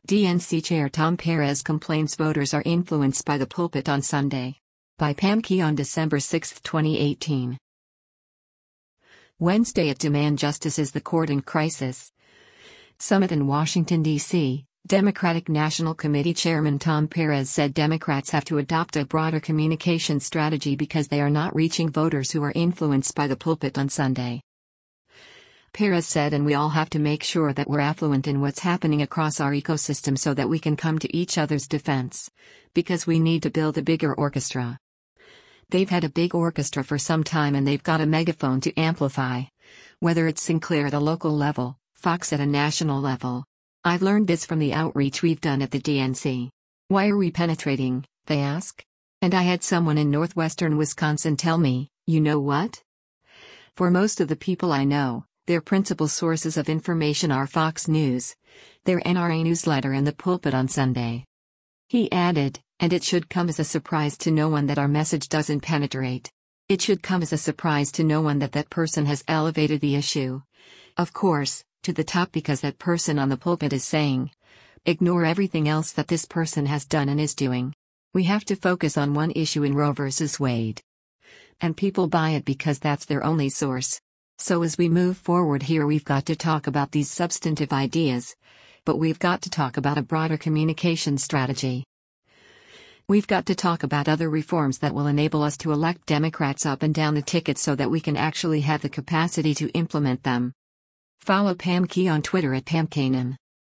DNC Chair Tom Perez complains voters are influenced by the pulpit on Sunday. By Pam Key on December 6, 2018. Wednesday at Demand Justice is the court in crisis. Summit in Washington, D.C., Democratic National Committee Chairman Tom Perez said Democrats have to adopt a broader communication strategy because they are not reaching voters who are influenced by the pulpit on Sunday. Perez said, and we all have to make sure that we're affluent in what's happening across our ecosystem so that we can come to each other's defense. Because we need to build a bigger orchestra. They've had a big orchestra for some time and they've got a megaphone to amplify. Whether it's Sinclair at a local level, Fox at a national level. I've learned this from the outreach we've done at the DNC. Why are we penetrating, they ask? And I had someone in northwestern Wisconsin tell me, you know what? For most of the people I know, their principal sources of information are Fox News, their NRA newsletter and the pulpit on Sunday. He added, and it should come as a surprise to no one that our message doesn't penetrate. It should come as a surprise to no one that that person has elevated the issue. Of course, to the top because that person on the pulpit is saying, ignore everything else that this person has done and is doing. We have to focus on one issue in Roe v. Wade. And people buy it because that's their only source. So as we move forward here we've got to talk about these substantive ideas, but we've got to talk about a broader communication strategy. We've got to talk about other reforms that will enable us to elect Democrats up and down the ticket so that we can actually have the capacity to implement them. Follow Pam Key on Twitter at PamKanan.